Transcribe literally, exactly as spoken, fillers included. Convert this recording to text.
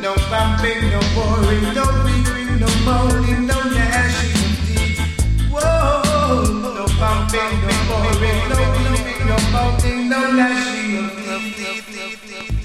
No bumping, no boring, no weeping, no moaning, no gnashing of teeth. Whoa, no bumping, no boring, no weeping, no moaning, no gnashing of teeth.